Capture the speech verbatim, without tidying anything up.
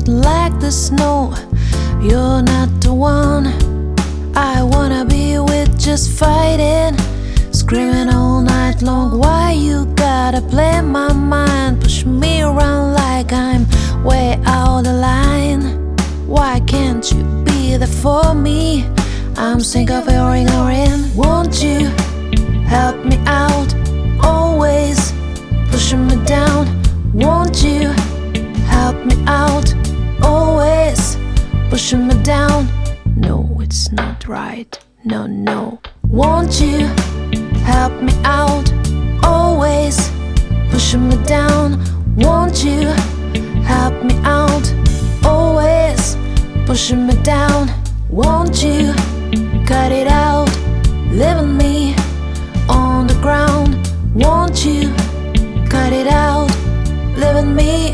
melting like the snow. You're not the one I wanna be with, just fighting, screaming all night long. Why you gotta play my mind, push me around like I'm way out of line? Why can't you be there for me? I'm sick of your ignoring. Won't you help me out? Always pushing me down. Won't you help me out? Always pushing me down. No, it's not right. No, no. Won't you help me out? Always pushing me down. Won't you help me out? Always pushing me down. Won't you cut it out, leaving me on the ground? Won't you cut it out, leaving me